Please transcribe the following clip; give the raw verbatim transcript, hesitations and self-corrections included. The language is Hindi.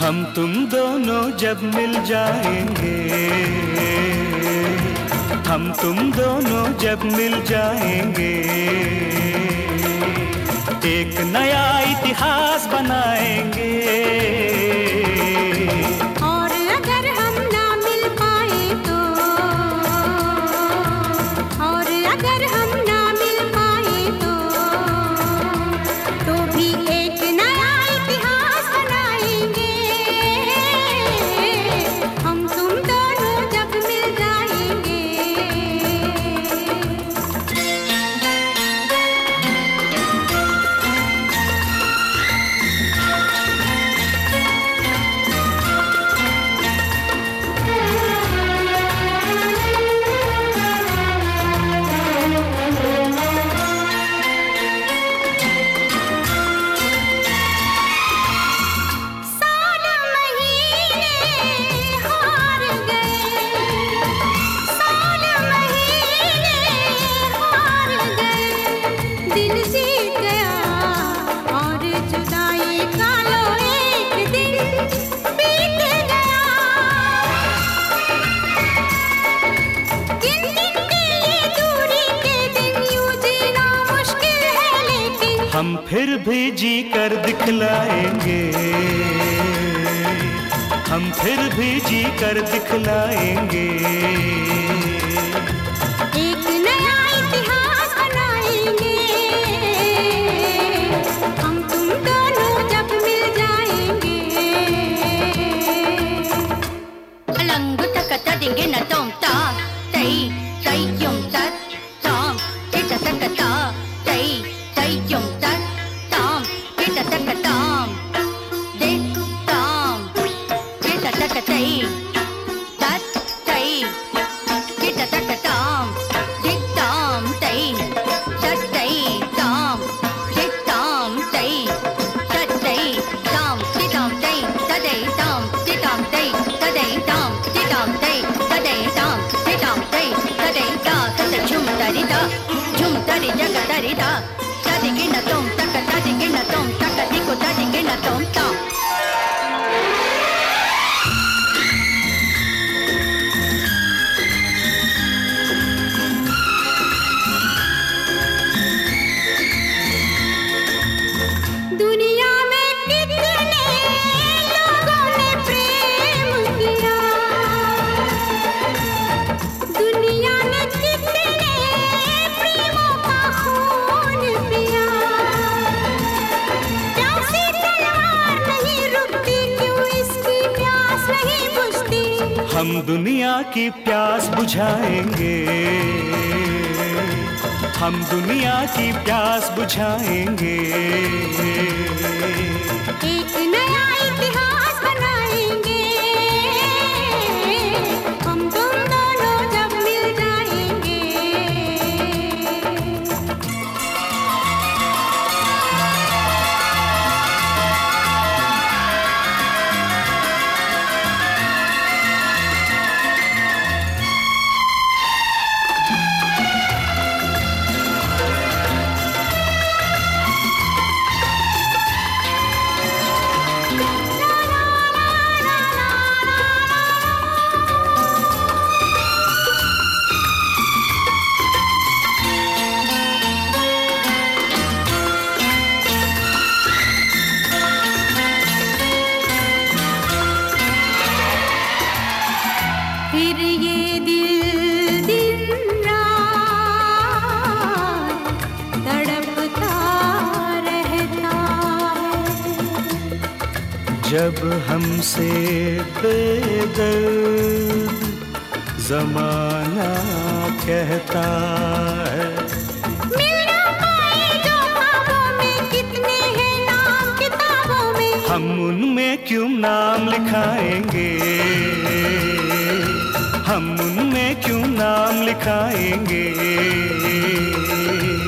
हम तुम दोनों जब मिल जाएंगे, हम तुम दोनों जब मिल जाएंगे, एक नया इतिहास बनाएंगे। और अगर हम ना मिल पाए तो, और अगर हम ना मिल पाए तो, तो भी एक नया इतिहास बनाएंगे। हम तुम दोनों जब मिल जाएंगे। हम फिर भी जी कर दिखलाएंगे, हम फिर भी जी कर दिखलाएंगे। एक नया इतिहास बनाएंगे, हम तुम दोनों जब मिल जाएंगे। अलंग तक तदिंगे न तुम ता तई तई युम तत ताम टिट तक ता तई तई युम तत ताम टिट तक ताम दे ताम टिट तक तई तत तई टिट तक ताम दे ताम तई तत तई ताम दे ताम तई तत तई ताम दे ताम तई तदे ताम दे ताम तई तदे ताम दे ताम तई तदे ताम दे ताम तई तदे ता तद झुम तरी ता झुम तरी जग तरी ता तदे गिन तुम तक तदे गिन तुम तक दिको तदे गिन तुम ता। दुनिया में कितने लोगों ने प्रेम किया, दुनिया ने कितने प्रेमों का खून पिया। प्यासी तलवार नहीं रुकती, क्यों इसकी प्यास नहीं बुझती। हम दुनिया की प्यास बुझाएंगे, हम दुनिया की प्यास बुझाएंगे। एक नया इतिहास बनाएंगे, हम तुम दोनों जब मिल जाएंगे। फिर ये दिल दिन रात तड़पता रहता है। जब हमसे बेदर्द जमाना कहता है, मिल ना पाए जो ख्वाबों में, कितने हैं नाम किताबों में। हम उनमें क्यों नाम लिखाएंगे, हम उनमें क्यों नाम लिखाएंगे।